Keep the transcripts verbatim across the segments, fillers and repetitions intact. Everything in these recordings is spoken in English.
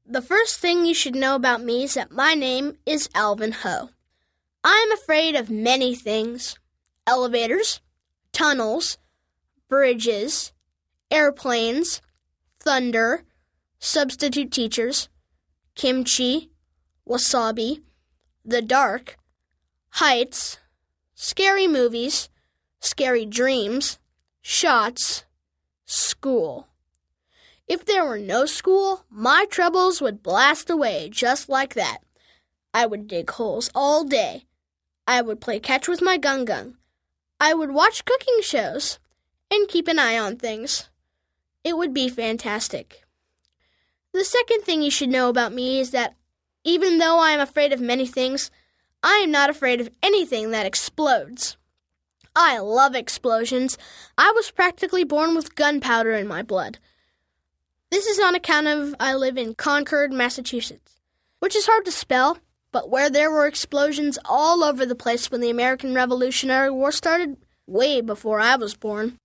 The first thing you should know about me is that my name is Alvin Ho. I'm afraid of many things. Elevators, tunnels, bridges, airplanes, thunder, substitute teachers, kimchi, wasabi, the dark, heights, scary movies, scary dreams, shots, school. If there were no school, my troubles would blast away just like that. I would dig holes all day. I would play catch with my gung-gung. I would watch cooking shows and keep an eye on things. It would be fantastic. The second thing you should know about me is that even though I am afraid of many things, I am not afraid of anything that explodes. I love explosions. I was practically born with gunpowder in my blood. This is on account of I live in Concord, Massachusetts, which is hard to spell, but where there were explosions all over the place when the American Revolutionary War started, way before I was born.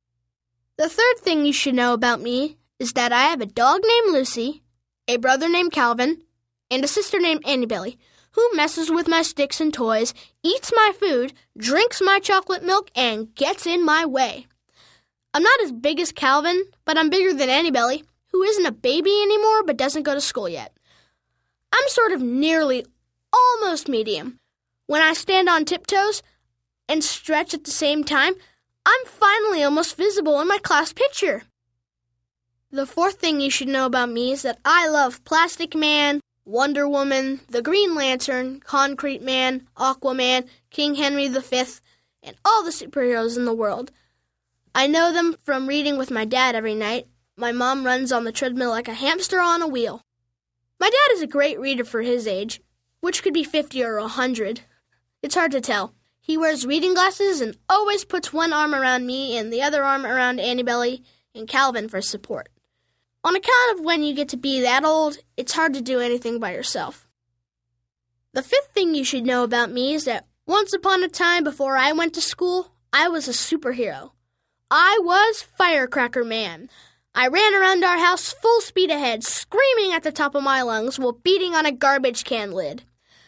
The third thing you should know about me is that I have a dog named Lucy, a brother named Calvin, and a sister named Annabelle, who messes with my sticks and toys, eats my food, drinks my chocolate milk, and gets in my way. I'm not as big as Calvin, but I'm bigger than Annabelle, who isn't a baby anymore but doesn't go to school yet. I'm sort of nearly, almost medium. When I stand on tiptoes and stretch at the same time, I'm finally almost visible in my class picture. The fourth thing you should know about me is that I love Plastic Man, Wonder Woman, the Green Lantern, Concrete Man, Aquaman, King Henry the Fifth, and all the superheroes in the world. I know them from reading with my dad every night. My mom runs on the treadmill like a hamster on a wheel. My dad is a great reader for his age, which could be fifty or one hundred. It's hard to tell. He wears reading glasses and always puts one arm around me and the other arm around Annabelle and Calvin for support. On account of when you get to be that old, it's hard to do anything by yourself. The fifth thing you should know about me is that once upon a time before I went to school, I was a superhero. I was Firecracker Man. I ran around our house full speed ahead, screaming at the top of my lungs while beating on a garbage can lid.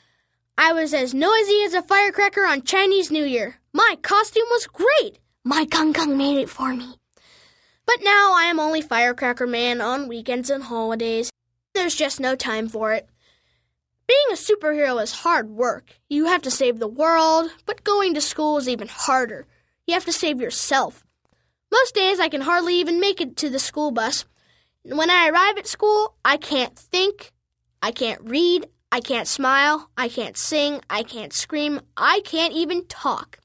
I was as noisy as a firecracker on Chinese New Year. My costume was great. My gung-gung made it for me. But now I am only Firecracker Man on weekends and holidays. There's just no time for it. Being a superhero is hard work. You have to save the world, but going to school is even harder. You have to save yourself. Most days I can hardly even make it to the school bus. When I arrive at school, I can't think, I can't read, I can't smile, I can't sing, I can't scream, I can't even talk.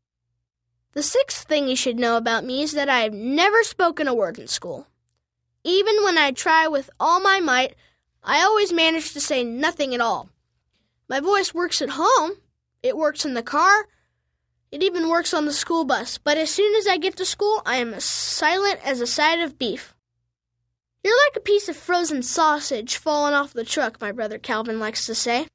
The sixth thing you should know about me is that I have never spoken a word in school. Even when I try with all my might, I always manage to say nothing at all. My voice works at home, it works in the car, it even works on the school bus, but as soon as I get to school, I am as silent as a side of beef. You're like a piece of frozen sausage falling off the truck, my brother Calvin likes to say.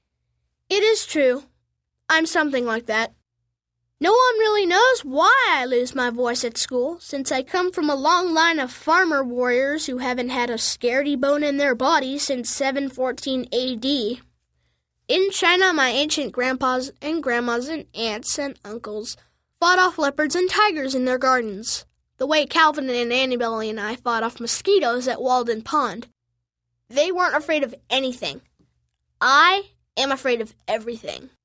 It is true. I'm something like that. No one really knows why I lose my voice at school, since I come from a long line of farmer warriors who haven't had a scaredy bone in their body since seven fourteen A D. In China, my ancient grandpas and grandmas and aunts and uncles fought off leopards and tigers in their gardens, the way Calvin and Annabelle and I fought off mosquitoes at Walden Pond. They weren't afraid of anything. I am afraid of everything.